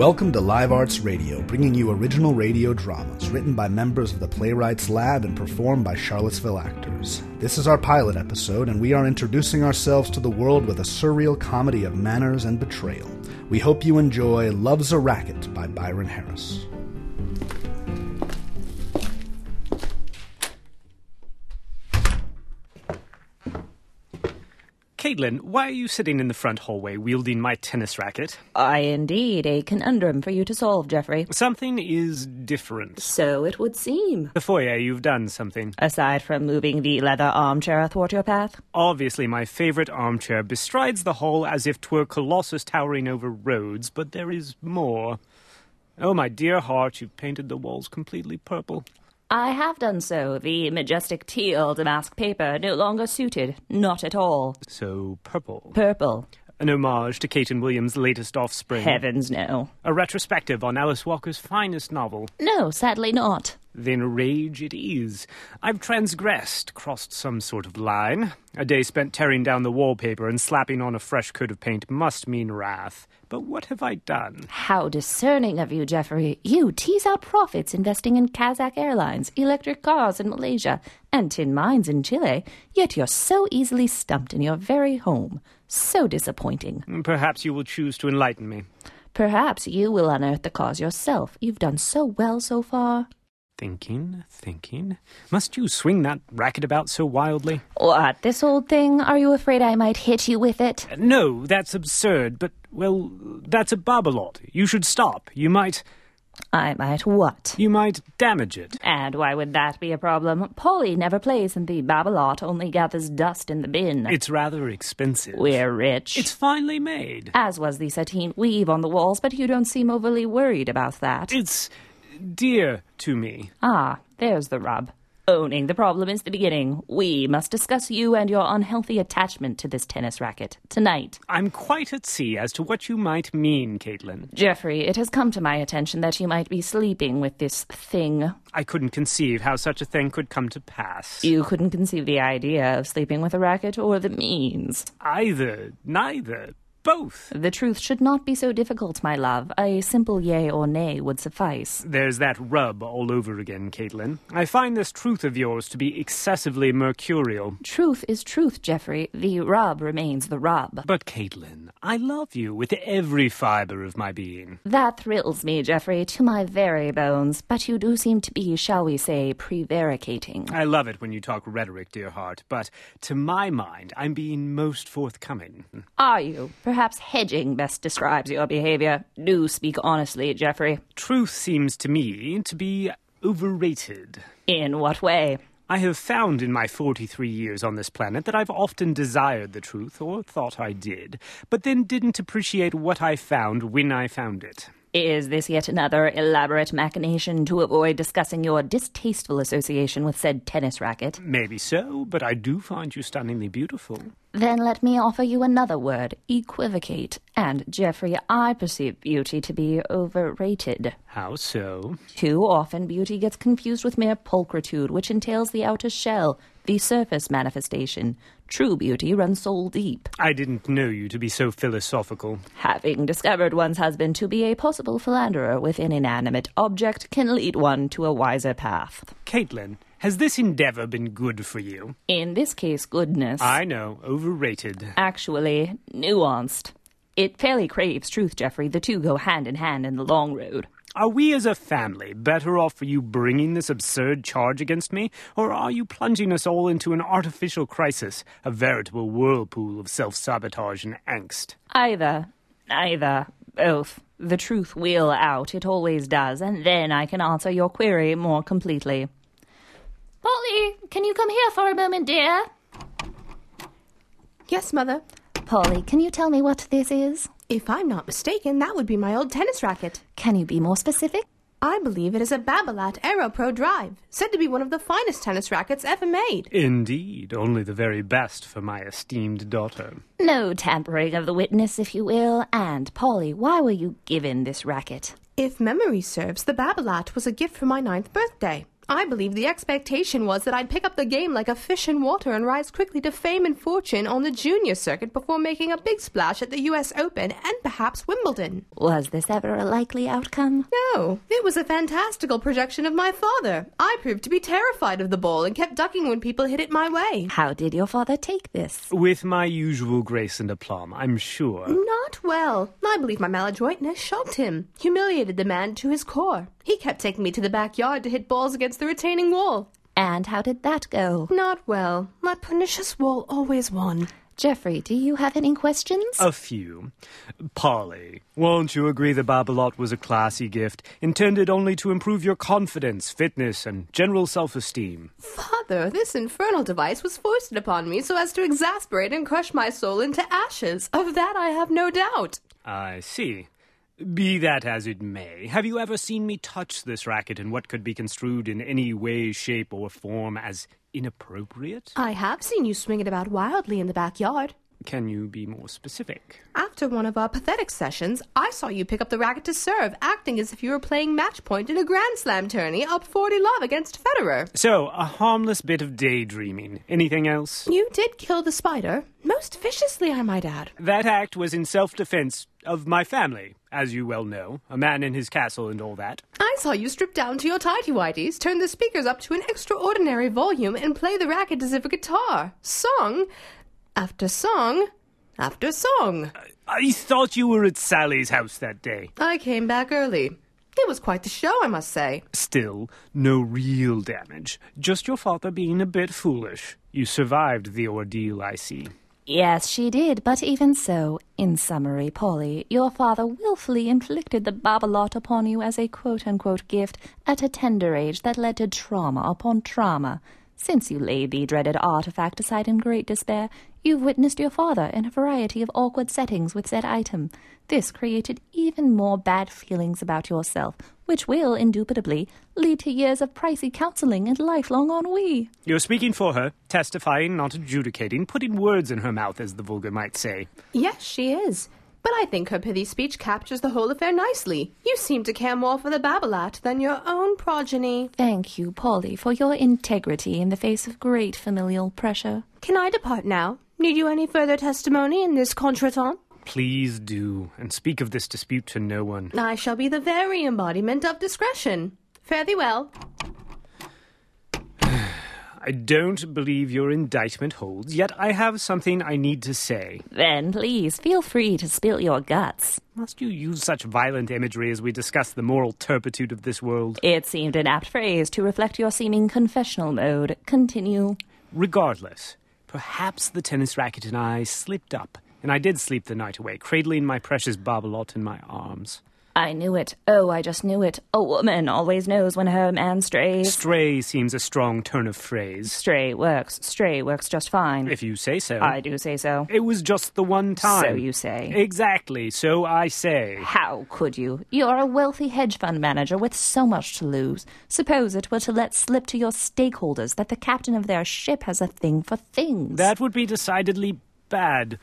Welcome to Live Arts Radio, bringing you original radio dramas written by members of the Playwrights Lab and performed by Charlottesville actors. This is our pilot episode, and we are introducing ourselves to the world with a surreal comedy of manners and betrayal. We hope you enjoy Love's a Racket by Byron Harris. Caitlin, why are you sitting in the front hallway wielding my tennis racket? Indeed, a conundrum for you to solve, Geoffrey. Something is different. So it would seem. The foyer, you've done something. Aside from moving the leather armchair athwart your path? Obviously, my favourite armchair bestrides the hall as if 'twere Colossus towering over Rhodes, but there is more. Oh, my dear heart, you've painted the walls completely purple. I have done so. The majestic teal damask paper no longer suited. Not at all. So purple. Purple. An homage to Kate and William's latest offspring. Heavens, no. A retrospective on Alice Walker's finest novel. No, sadly not. Then rage it is. I've transgressed, crossed some sort of line. A day spent tearing down the wallpaper and slapping on a fresh coat of paint must mean wrath. But what have I done? How discerning of you, Geoffrey. You tease out profits investing in Kazakh Airlines, electric cars in Malaysia, and tin mines in Chile, yet you're so easily stumped in your very home. So disappointing. Perhaps you will choose to enlighten me. Perhaps you will unearth the cause yourself. You've done so well so far. Thinking. Must you swing that racket about so wildly? What, this old thing? Are you afraid I might hit you with it? No, that's absurd, but, well, that's a Babolat. You should stop. You might... I might what? You might damage it. And why would that be a problem? Polly never plays, and the Babolat only gathers dust in the bin. It's rather expensive. We're rich. It's finely made. As was the sateen weave on the walls, but you don't seem overly worried about that. It's dear to me. Ah, there's the rub. Owning the problem is the beginning. We must discuss you and your unhealthy attachment to this tennis racket tonight. I'm quite at sea as to what you might mean, Caitlin. Geoffrey, it has come to my attention that you might be sleeping with this thing. I couldn't conceive how such a thing could come to pass. You couldn't conceive the idea of sleeping with a racket or the means. Neither. Both. The truth should not be so difficult, my love. A simple yea or nay would suffice. There's that rub all over again, Caitlin. I find this truth of yours to be excessively mercurial. Truth is truth, Geoffrey. The rub remains the rub. But, Caitlin, I love you with every fibre of my being. That thrills me, Geoffrey, to my very bones. But you do seem to be, shall we say, prevaricating. I love it when you talk rhetoric, dear heart, but to my mind, I'm being most forthcoming. Are you? Perhaps hedging best describes your behavior. Do speak honestly, Geoffrey. Truth seems to me to be overrated. In what way? I have found in my 43 years on this planet that I've often desired the truth, or thought I did, but then didn't appreciate what I found when I found it. Is this yet another elaborate machination to avoid discussing your distasteful association with said tennis racket? Maybe so, but I do find you stunningly beautiful. Then let me offer you another word, equivocate. And, Geoffrey, I perceive beauty to be overrated. How so? Too often beauty gets confused with mere pulchritude, which entails the outer shell, the surface manifestation. True beauty runs soul deep. I didn't know you to be so philosophical. Having discovered one's husband to be a possible philanderer with an inanimate object can lead one to a wiser path. Caitlin, has this endeavor been good for you? In this case, goodness. I know, overrated. Actually, nuanced. It fairly craves truth, Geoffrey. The two go hand in hand in the long road. Are we as a family better off for you bringing this absurd charge against me, or are you plunging us all into an artificial crisis, a veritable whirlpool of self-sabotage and angst? Either. Both. The truth will out, it always does, and then I can answer your query more completely. Polly, can you come here for a moment, dear? Yes, Mother. Polly, can you tell me what this is? If I'm not mistaken, that would be my old tennis racket. Can you be more specific? I believe it is a Babolat Aero Pro Drive, said to be one of the finest tennis rackets ever made. Indeed, only the very best for my esteemed daughter. No tampering of the witness, if you will. And, Polly, why were you given this racket? If memory serves, the Babolat was a gift for my 9th birthday. I believe the expectation was that I'd pick up the game like a fish in water and rise quickly to fame and fortune on the junior circuit before making a big splash at the U.S. Open and perhaps Wimbledon. Was this ever a likely outcome? No, it was a fantastical projection of my father. I proved to be terrified of the ball and kept ducking when people hit it my way. How did your father take this? With my usual grace and aplomb, I'm sure. Not well. I believe my maladroitness shocked him, humiliated the man to his core. He kept taking me to the backyard to hit balls against the retaining wall. And how did that go? Not well. That pernicious wall always won. Jeffrey, do you have any questions? A few. Polly, won't you agree the Babolat was a classy gift, intended only to improve your confidence, fitness, and general self-esteem? Father, this infernal device was foisted upon me so as to exasperate and crush my soul into ashes. Of that I have no doubt. I see. Be that as it may, have you ever seen me touch this racket in what could be construed in any way, shape, or form as inappropriate? I have seen you swing it about wildly in the backyard. Can you be more specific? After one of our pathetic sessions, I saw you pick up the racket to serve, acting as if you were playing match point in a Grand Slam tourney up 40-love against Federer. So, a harmless bit of daydreaming. Anything else? You did kill the spider. Most viciously, I might add. That act was in self-defense of my family, as you well know. A man in his castle and all that. I saw you strip down to your tighty-whities, turn the speakers up to an extraordinary volume, and play the racket as if a guitar. Song after song after song. I thought you were at Sally's house that day. I came back early. It was quite the show, I must say. Still, no real damage. Just your father being a bit foolish. You survived the ordeal, I see. Yes, she did, but even so, in summary, Polly, your father willfully inflicted the Babolat upon you as a quote-unquote gift at a tender age that led to trauma upon trauma. Since you laid the dreaded artifact aside in great despair, you've witnessed your father in a variety of awkward settings with said item. This created even more bad feelings about yourself, which will, indubitably, lead to years of pricey counseling and lifelong ennui. You're speaking for her, testifying, not adjudicating, putting words in her mouth, as the vulgar might say. Yes, she is. But I think her pithy speech captures the whole affair nicely. You seem to care more for the Babolat than your own progeny. Thank you, Polly, for your integrity in the face of great familial pressure. Can I depart now? Need you any further testimony in this contretemps? Please do, and speak of this dispute to no one. I shall be the very embodiment of discretion. Fare thee well. I don't believe your indictment holds, yet I have something I need to say. Then please feel free to spill your guts. Must you use such violent imagery as we discuss the moral turpitude of this world? It seemed an apt phrase to reflect your seeming confessional mode. Continue. Regardless, perhaps the tennis racket and I slipped up, and I did sleep the night away, cradling my precious Babolat in my arms. I knew it. Oh, I just knew it. A woman always knows when her man strays. Stray seems a strong turn of phrase. Stray works. Stray works just fine. If you say so. I do say so. It was just the one time. So you say. Exactly, so I say. How could you? You're a wealthy hedge fund manager with so much to lose. Suppose it were to let slip to your stakeholders that the captain of their ship has a thing for things. That would be decidedly bad.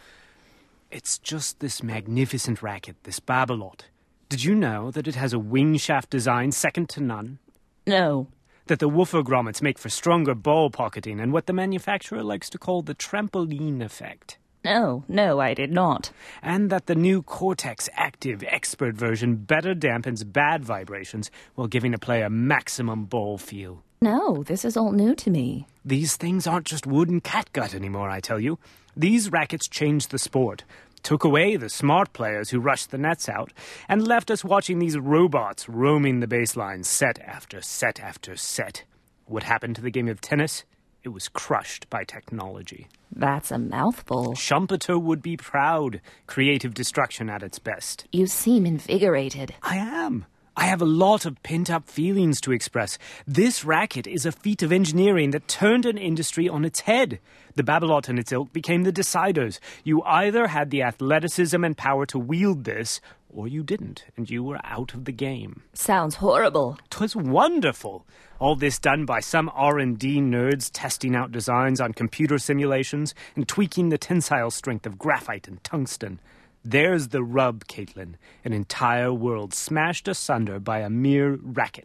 It's just this magnificent racket, this Babolat. Did you know that it has a wing shaft design second to none? No. That the woofer grommets make for stronger ball pocketing and what the manufacturer likes to call the trampoline effect? No, I did not. And that the new Cortex Active Expert version better dampens bad vibrations while giving a player maximum ball feel? No, this is all new to me. These things aren't just wood and catgut anymore, I tell you. These rackets changed the sport. Took away the smart players who rushed the nets out, and left us watching these robots roaming the baseline set after set after set. What happened to the game of tennis? It was crushed by technology. That's a mouthful. Schumpeter would be proud. Creative destruction at its best. You seem invigorated. I am. I have a lot of pent-up feelings to express. This racket is a feat of engineering that turned an industry on its head. The Babolat and its ilk became the deciders. You either had the athleticism and power to wield this, or you didn't, and you were out of the game. Sounds horrible. 'Twas wonderful. All this done by some R&D nerds testing out designs on computer simulations and tweaking the tensile strength of graphite and tungsten. There's the rub, Caitlin. An entire world smashed asunder by a mere racket.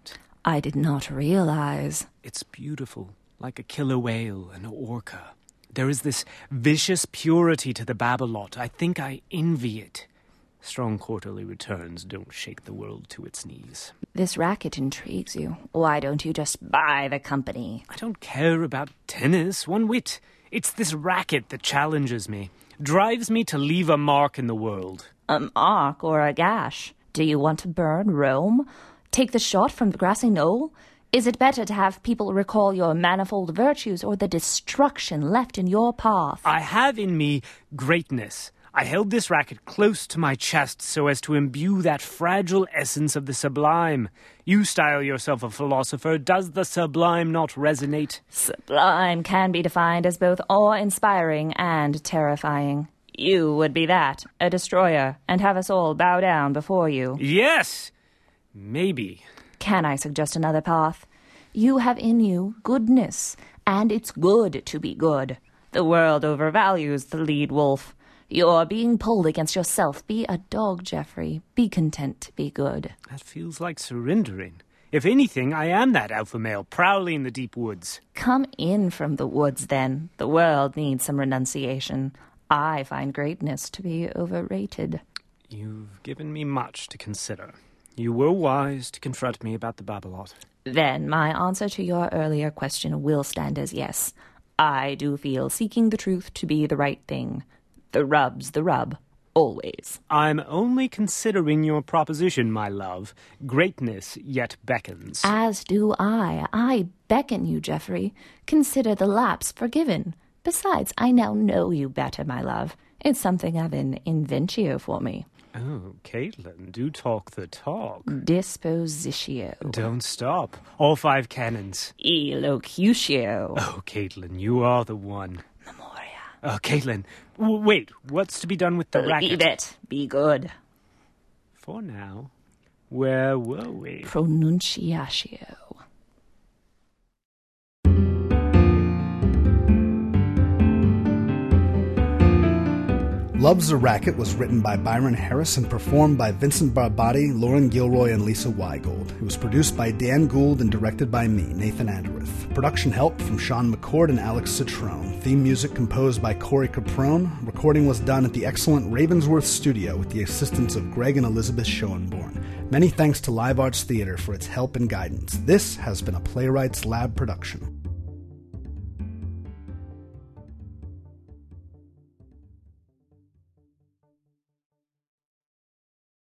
I did not realize. It's beautiful, like a killer whale, an orca. There is this vicious purity to the Babolat. I think I envy it. Strong quarterly returns don't shake the world to its knees. This racket intrigues you. Why don't you just buy the company? I don't care about tennis, one whit. It's this racket that challenges me, drives me to leave a mark in the world. An arc or a gash? Do you want to burn Rome? Take the shot from the grassy knoll? Is it better to have people recall your manifold virtues or the destruction left in your path? I have in me greatness. I held this racket close to my chest so as to imbue that fragile essence of the sublime. You style yourself a philosopher. Does the sublime not resonate? Sublime can be defined as both awe-inspiring and terrifying. You would be that, a destroyer, and have us all bow down before you. Yes! Maybe. Can I suggest another path? You have in you goodness, and it's good to be good. The world overvalues the lead wolf. You're being pulled against yourself. Be a dog, Jeffrey. Be content to be good. That feels like surrendering. If anything, I am that alpha male, prowling the deep woods. Come in from the woods, then. The world needs some renunciation. I find greatness to be overrated. You've given me much to consider. You were wise to confront me about the Babolat. Then my answer to your earlier question will stand as yes. I do feel seeking the truth to be the right thing. The rub's the rub, always. I'm only considering your proposition, my love. Greatness yet beckons. As do I. I beckon you, Jeffrey. Consider the lapse forgiven. Besides, I now know you better, my love. It's something of an inventio for me. Oh, Caitlin, do talk the talk. Dispositio. Don't stop. All 5 cannons. Elocutio. Oh, Caitlin, you are the one. Memoria. Oh, Caitlin, wait, what's to be done with the racket? Leave it. Be good. For now, where were we? Pronunciatio. Love's a Racket was written by Byron Harris and performed by Vincent Barbati, Lauren Gilroy, and Lisa Weigold. It was produced by Dan Gould and directed by me, Nathan Anderith. Production help from Sean McCord and Alex Citrone. Theme music composed by Corey Caprone. Recording was done at the excellent Ravensworth Studio with the assistance of Greg and Elizabeth Schoenborn. Many thanks to Live Arts Theater for its help and guidance. This has been a Playwrights Lab production.